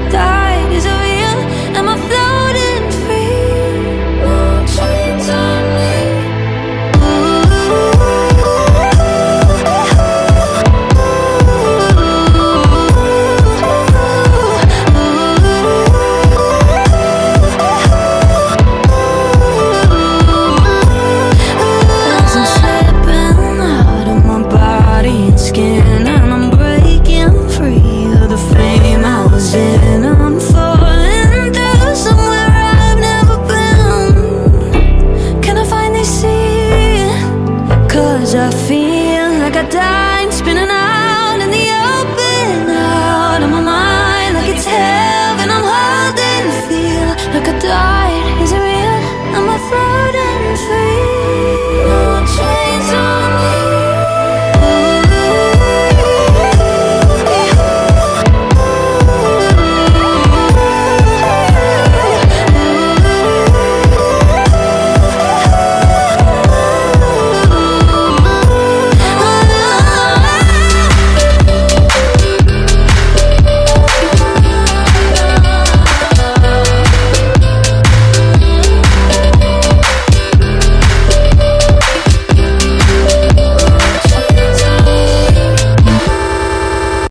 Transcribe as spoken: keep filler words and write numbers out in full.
died. Is it real? Am I floating free? No chains on me. As I'm slipping out of my body and skin, and I'm breaking free of the frame I was in. I'm falling through somewhere I've never been. Can I finally see it? 'Cause I feel like I died spinning out